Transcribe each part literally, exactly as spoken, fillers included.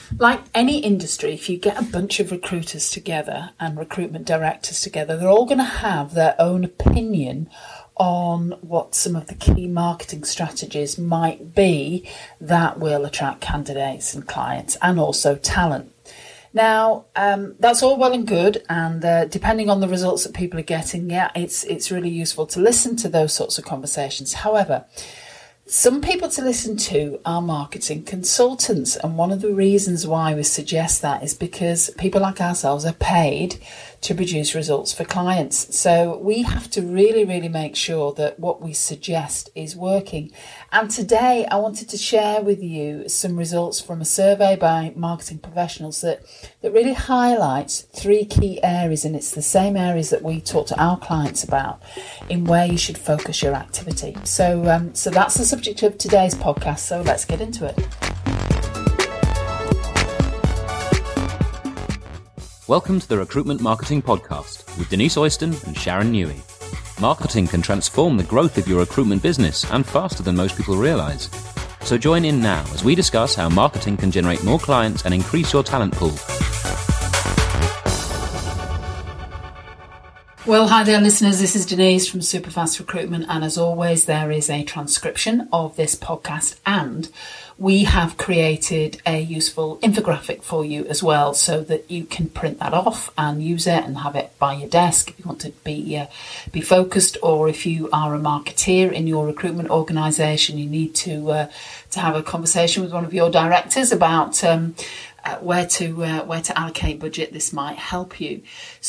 Like any industry, if you get a bunch of recruiters together and recruitment directors together, they're all going to have their own opinion on what some of the key marketing strategies might be that will attract candidates and clients and also talent. Now, um, that's all well and good, and uh, depending on the results that people are getting, yeah, it's it's really useful to listen to those sorts of conversations. However, some people to listen to are marketing consultants, and one of the reasons why we suggest that is because people like ourselves are paid to produce results for clients. So we have to really, really make sure that what we suggest is working. And today I wanted to share with you some results from a survey by marketing professionals that, that really highlights three key areas, and it's the same areas that we talk to our clients about in where you should focus your activity. So, um, so that's the subject of today's podcast. So let's get into it. Welcome to the Recruitment Marketing Podcast with Denise Oyston and Sharon Newey. Marketing can transform the growth of your recruitment business and faster than most people realise. So join in now as we discuss how marketing can generate more clients and increase your talent pool. Well, hi there, listeners. This is Denise from Superfast Recruitment, and as always, there is a transcription of this podcast, and we have created a useful infographic for you as well, so that you can print that off and use it and have it by your desk if you want to be uh, be focused, or if you are a marketeer in your recruitment organisation, you need to uh, to have a conversation with one of your directors about um, uh, where to uh, where to allocate budget. This might help you.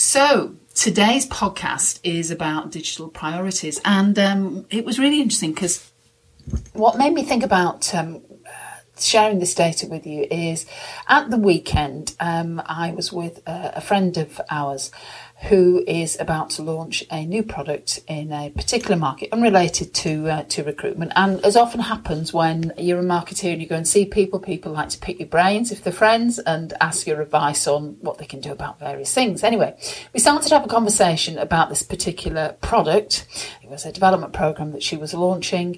So today's podcast is about digital priorities, and um, it was really interesting because what made me think about um, sharing this data with you is at the weekend um, I was with a, a friend of ours who is about to launch a new product in a particular market unrelated to uh, to recruitment. And as often happens when you're a marketeer and you go and see people, people like to pick your brains if they're friends and ask your advice on what they can do about various things. Anyway, we started to have a conversation about this particular product. It was a development program that she was launching.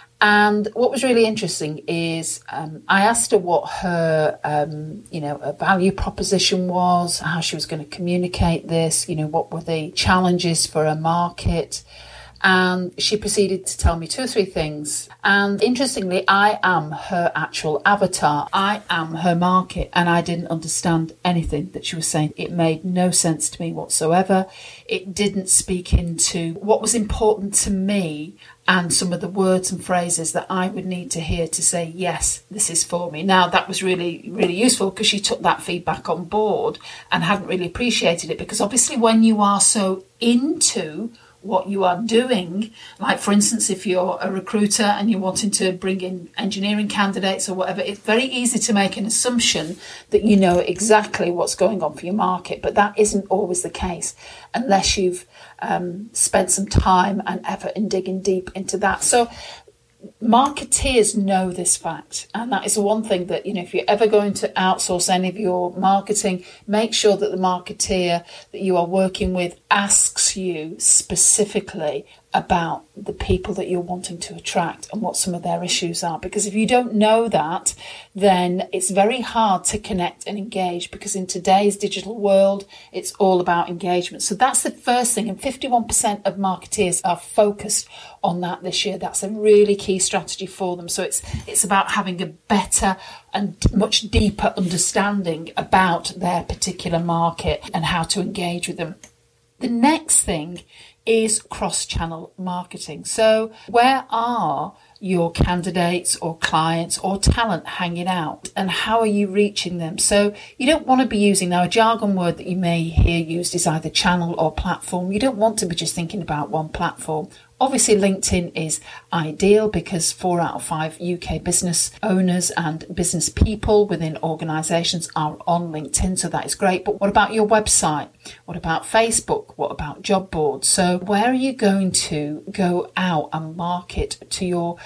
And what was really interesting is um, I asked her what her, um, you know, her value proposition was, how she was going to communicate this, you know, what were the challenges for her market. And she proceeded to tell me two or three things. And interestingly, I am her actual avatar. I am her market. And I didn't understand anything that she was saying. It made no sense to me whatsoever. It didn't speak into what was important to me and some of the words and phrases that I would need to hear to say, yes, this is for me. Now, that was really, really useful because she took that feedback on board and hadn't really appreciated it, because obviously when you are so into what you are doing, like for instance, if you're a recruiter and you're wanting to bring in engineering candidates or whatever, it's very easy to make an assumption that you know exactly what's going on for your market, but that isn't always the case unless you've um, spent some time and effort in digging deep into that. So marketeers know this fact, and that is the one thing that, you know, if you're ever going to outsource any of your marketing, make sure that the marketeer that you are working with asks you specifically about the people that you're wanting to attract and what some of their issues are. Because if you don't know that, then it's very hard to connect and engage, because in today's digital world, it's all about engagement. So that's the first thing. And fifty-one percent of marketeers are focused on that this year. That's a really key strategy for them. So it's it's about having a better and much deeper understanding about their particular market and how to engage with them. The next thing is cross-channel marketing. So where are your candidates or clients or talent hanging out, and how are you reaching them? So you don't want to be using, now a jargon word that you may hear used is either channel or platform. You don't want to be just thinking about one platform. Obviously, LinkedIn is ideal because four out of five U K business owners and business people within organisations are on LinkedIn, so that is great. But what about your website? What about Facebook? What about job boards? So where are you going to go out and market to your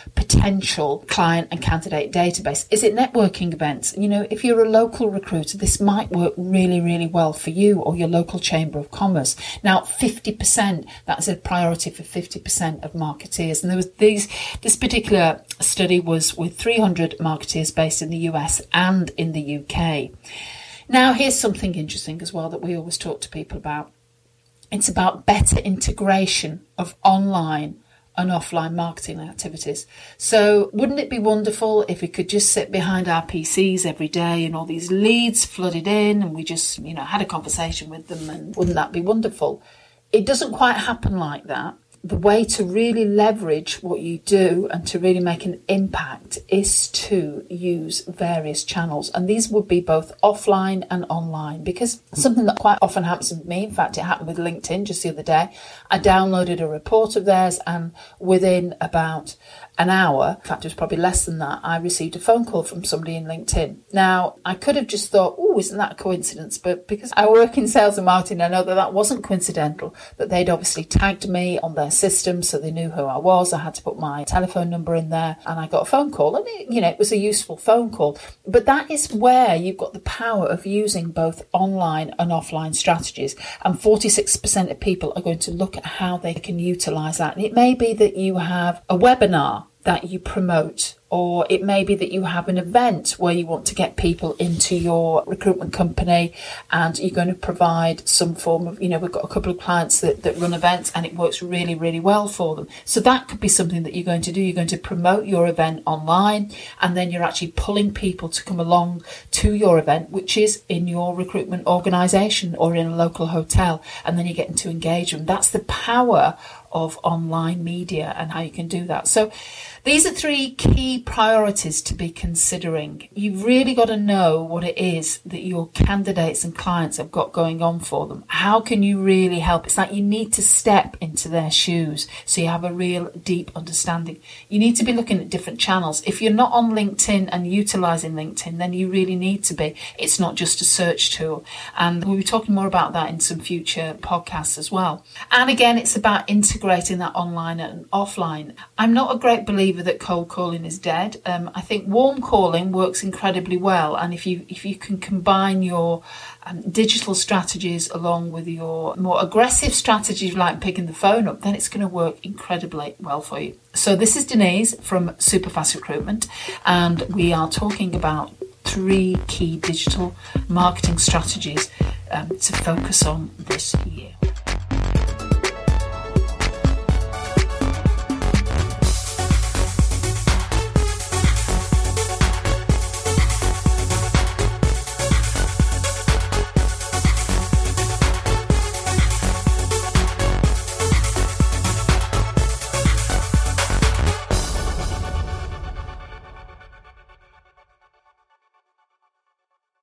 potential client and candidate database? Is it networking events? You know, if you're a local recruiter, this might work really, really well for you or your local chamber of commerce. Now, fifty percent, that's a priority for fifty percent of marketeers. And there was these, this particular study was with three hundred marketeers based in the U S and in the U K. Now, here's something interesting as well that we always talk to people about. It's about better integration of online and offline marketing activities. So wouldn't it be wonderful if we could just sit behind our P Cs every day and all these leads flooded in and we just, you know, had a conversation with them, and wouldn't that be wonderful? It doesn't quite happen like that. The way to really leverage what you do and to really make an impact is to use various channels. And these would be both offline and online, because something that quite often happens with me, in fact, it happened with LinkedIn just the other day. I downloaded a report of theirs, and within about an hour, in fact, it was probably less than that, I received a phone call from somebody in LinkedIn. Now, I could have just thought, oh, isn't that a coincidence? But because I work in sales and marketing, I know that that wasn't coincidental, that they'd obviously tagged me on their system, so they knew who I was. I had to put my telephone number in there, and I got a phone call, and it, you know, it was a useful phone call. But that is where you've got the power of using both online and offline strategies. And forty-six percent of people are going to look at how they can utilize that. And it may be that you have a webinar that you promote, or it may be that you have an event where you want to get people into your recruitment company and you're going to provide some form of, you know, we've got a couple of clients that, that run events and it works really, really well for them. So that could be something that you're going to do. You're going to promote your event online, and then you're actually pulling people to come along to your event, which is in your recruitment organisation or in a local hotel, and then you're getting to engage them. That's the power of online media and how you can do that. So these are three key priorities to be considering. You've really got to know what it is that your candidates and clients have got going on for them. How can you really help? It's like you need to step into their shoes so you have a real deep understanding. You need to be looking at different channels. If you're not on LinkedIn and utilising LinkedIn, then you really need to be. It's not just a search tool. And we'll be talking more about that in some future podcasts as well. And again, it's about integrating that online and offline. I'm not a great believer that cold calling is dead. Um, I think warm calling works incredibly well, and if you if you can combine your um, digital strategies along with your more aggressive strategies like picking the phone up, then it's going to work incredibly well for you. So this is Denise from Superfast Recruitment, and we are talking about three key digital marketing strategies um, to focus on this year.